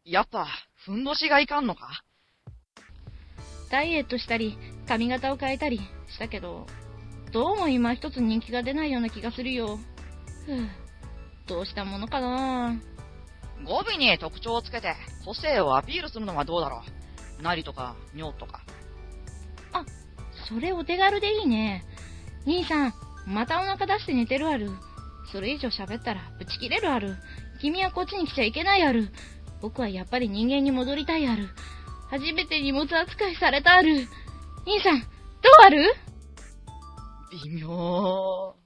やっぱ、ふんどしがいかんのか？ ダイエットしたり、髪型を変えたりしたけど、どうも今一つ人気が出ないような気がするよ。どうしたものかな。 語尾に特徴をつけて個性をアピールするのはどうだろう。なりとか、妙とか。 あ、それお手軽でいいね。兄さん、またお腹出して寝てるある。それ以上喋ったらブチ切れるある。君はこっちに来ちゃいけないある。僕はやっぱり人間に戻りたいある。初めて荷物扱いされたある。兄さん、どうある？ 微妙。